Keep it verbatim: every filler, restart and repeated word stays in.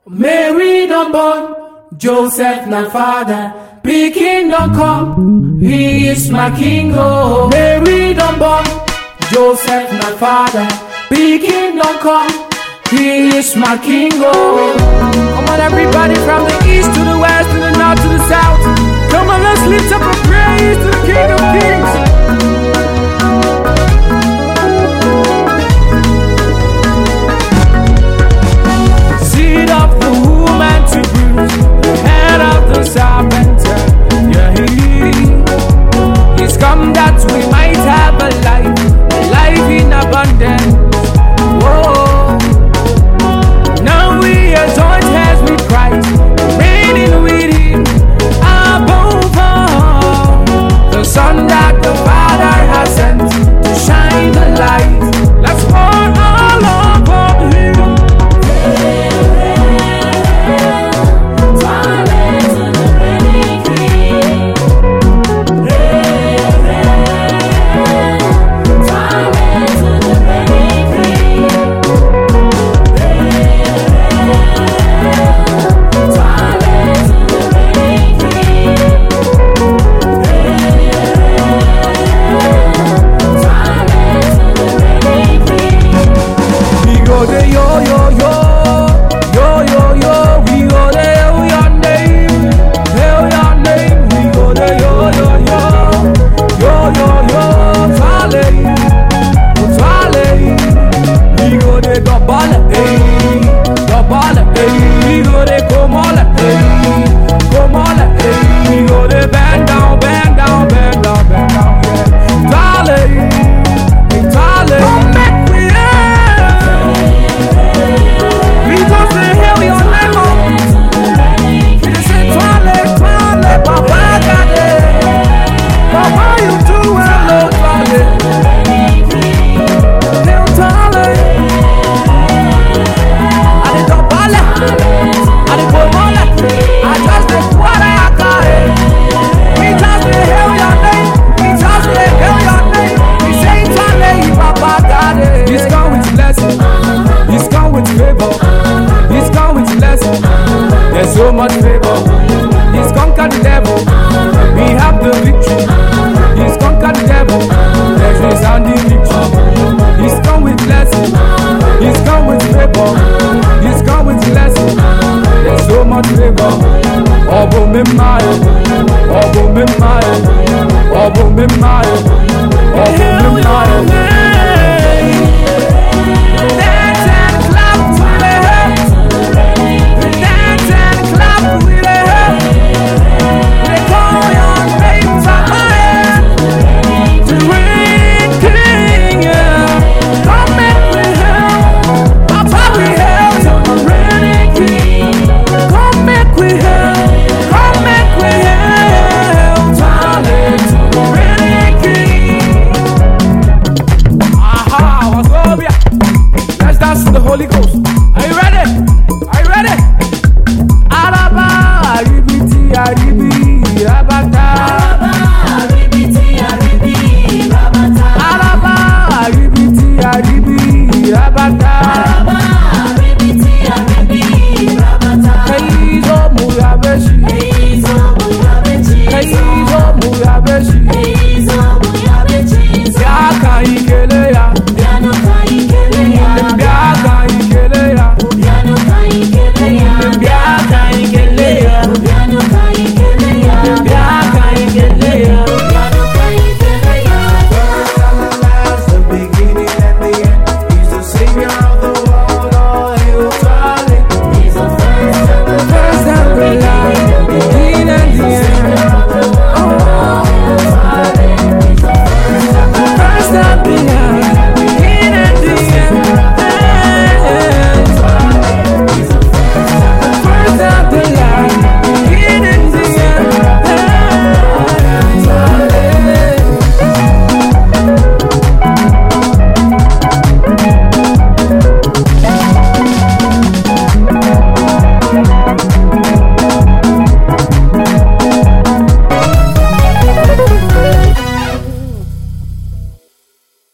Mary don't born, Joseph na father, pikin don't come, he is my king. Oh, Mary don't born, Joseph na father, pikin don't come, he is my king. Oh, come on everybody from the east to the west, to the north to the south. Come on, let's lift up a praise to the King of Kings. Seed of the woman to bruise the head of the serpent. Yeah, he is come that we might have a life, a life in abundance. Whoa, now we are joined hands with Christ, reigning with Him above all. The sun that the Father has sent to shine the light. Let's pour all upon Him. There's so much favor. He's conquered the devil. We have the victory. He's conquered the devil. There's a sounding victory. He's come with blessing. He's come with favor.